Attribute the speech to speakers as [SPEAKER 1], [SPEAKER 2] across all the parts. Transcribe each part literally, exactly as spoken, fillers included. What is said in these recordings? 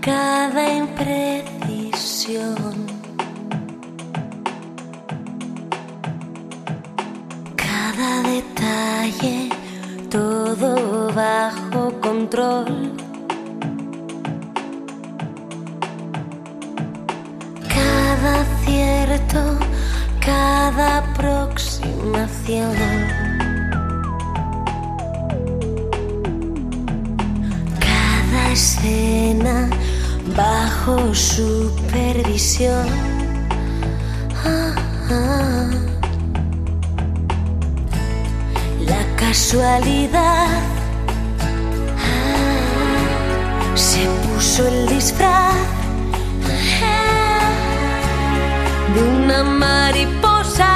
[SPEAKER 1] cada imprecisión, cada detalle, todo bajo control. Cada acierto, cada aproximación, cada escena bajo supervisión. Ah, ah. La casualidad ah, se puso el disfraz ah, de una mariposa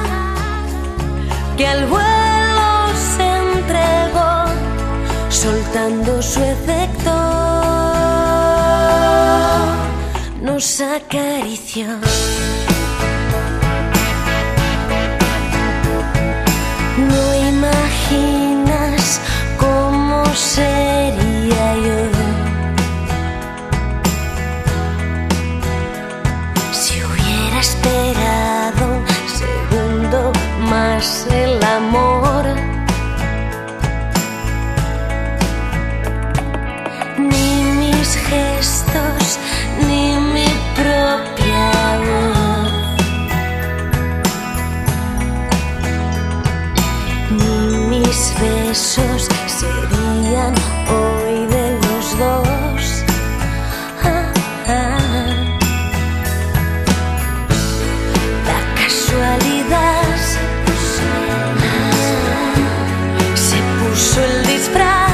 [SPEAKER 1] que al vuelo se entregó, soltando su efecto. Nos acarició. No imaginas cómo sería yo si hubiera esperado un segundo más el amor. Ni mis gestos, ni mi propia voz, ni mis besos serían hoy de los dos. Ah, ah. La casualidad ah, se puso el disfraz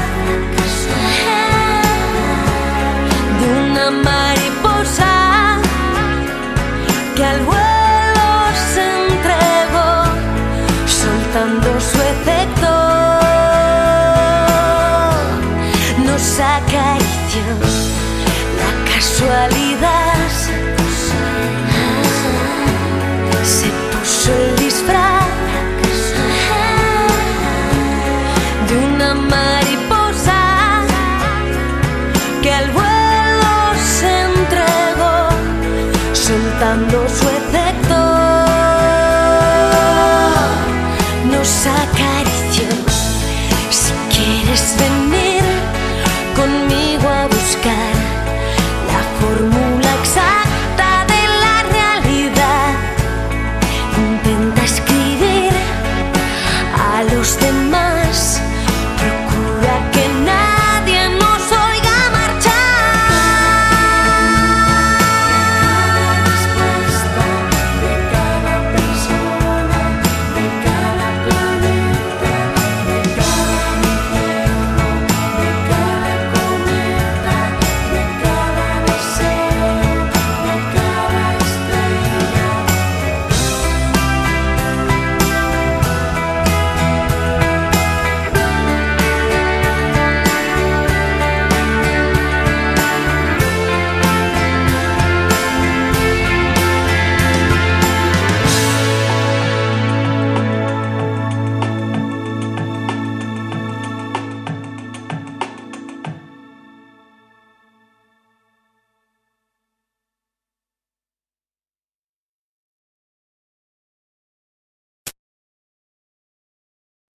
[SPEAKER 1] de una mariposa que al vuelo se entregó, soltando su efecto. Nos acarició. La casualidad se puso el disfraz de una mariposa que al vuelo se entregó, soltando su